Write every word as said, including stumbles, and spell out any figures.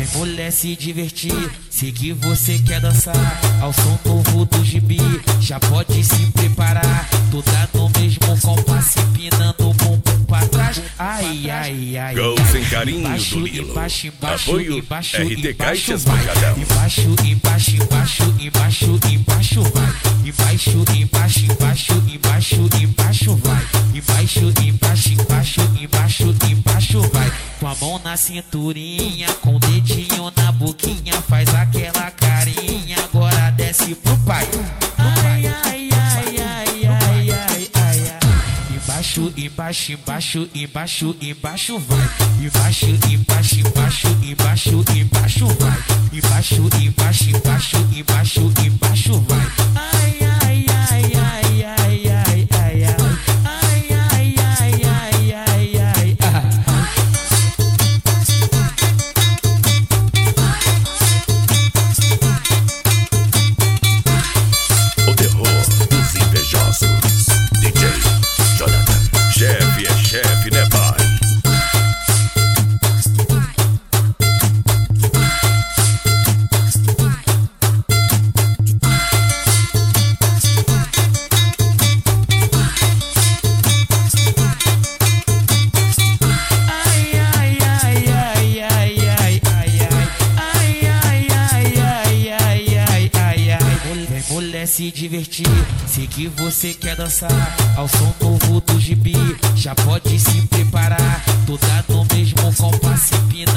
Vem mulher se divertir, sei que você quer dançar ao som novo do gibi, já pode se preparar. Toda no mesmo compasso, empinando o bumbum pra trás. Ai, ai, ai. Gol sem carinho embaixo, do Lilo. embaixo, embaixo, Apoio embaixo, R T embaixo, Caixas vai. Pancadão. Embaixo, embaixo, embaixo, embaixo, embaixo, vai. Embaixo, embaixo, embaixo, embaixo, embaixo, vai. Embaixo, embaixo, embaixo, embaixo, embaixo, vai. Com a mão na cinturinha, com o dedinho na boquinha, faz aquela carinha, agora desce pro pai. Ai, ai, ai, ai, ai, ai, ai, ai. Embaixo, embaixo, embaixo, embaixo, embaixo, vai. Embaixo, embaixo, embaixo, embaixo, embaixo, vai. Embaixo, embaixo, embaixo, embaixo, embaixo, vai. Ai, ai, ai, ai, ai, ai, ai, ai. Ai, ai, ai, ai, ai, ai, ai. O terror dos invejosos. D J Jonathan. Chefe é chefe, né, pai? Se divertir, sei que você quer dançar ao som novo do gibi, já pode se preparar. Toda no mesmo compasso, empinando